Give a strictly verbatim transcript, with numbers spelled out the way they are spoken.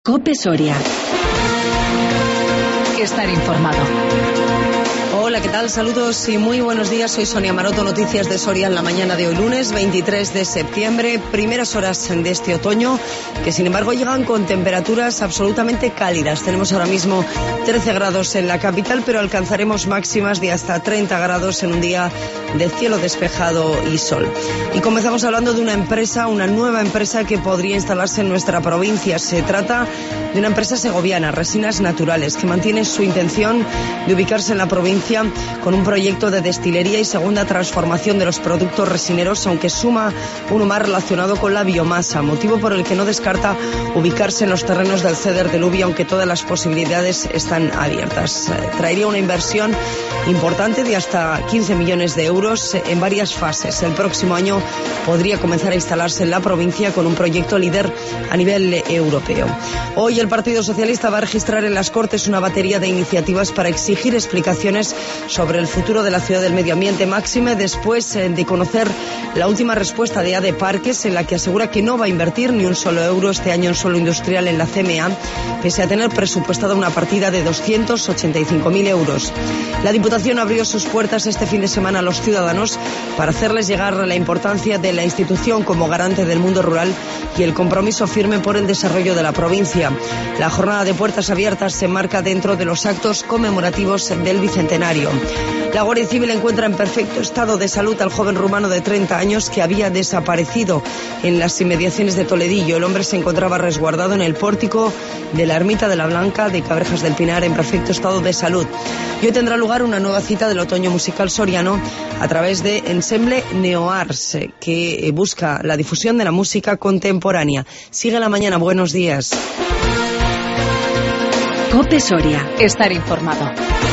COPE Soria. Estar informado. Hola, ¿qué tal? Saludos y muy buenos días. Soy Sonia Maroto, noticias de Soria en la mañana de hoy lunes, veintitrés de septiembre, primeras horas de este otoño, que sin embargo llegan con temperaturas absolutamente cálidas. Tenemos ahora mismo trece grados en la capital, pero alcanzaremos máximas de hasta treinta grados en un día de cielo despejado y sol. Y comenzamos hablando de una empresa, una nueva empresa que podría instalarse en nuestra provincia. Se trata de una empresa segoviana, Resinas Naturales, que mantiene su intención de ubicarse en la provincia con un proyecto de destilería y segunda transformación de los productos resineros, aunque suma uno más relacionado con la biomasa, motivo por el que no descarta ubicarse en los terrenos del Ceder del Ubi, aunque todas las posibilidades están abiertas. Traería una inversión importante de hasta quince millones de euros en varias fases. El próximo año podría comenzar a instalarse en la provincia con un proyecto líder a nivel europeo. Hoy el Partido Socialista va a registrar en las Cortes una batería de iniciativas para exigir explicaciones sobre el futuro de la ciudad del medio ambiente, máxime después de conocer la última respuesta de A D E Parques, en la que asegura que no va a invertir ni un solo euro este año en suelo industrial en la C M A, pese a tener presupuestada una partida de doscientos ochenta y cinco mil euros. La Diputación abrió sus puertas este fin de semana a los ciudadanos para hacerles llegar la importancia de la institución como garante del mundo rural y el compromiso firme por el desarrollo de la provincia. La jornada de puertas abiertas se enmarca dentro de los actos conmemorativos del Bicentenario. La Guardia Civil encuentra en perfecto estado de salud al joven rumano de treinta años que había desaparecido en las inmediaciones de Toledillo. El hombre se encontraba resguardado en el pórtico de la Ermita de la Blanca de Cabrejas del Pinar en perfecto estado de salud. Y hoy tendrá lugar una nueva cita del otoño musical soriano a través de Ensemble Neoars, que busca la difusión de la música contemporánea. Sigue la mañana, buenos días. COPE Soria. Estar informado.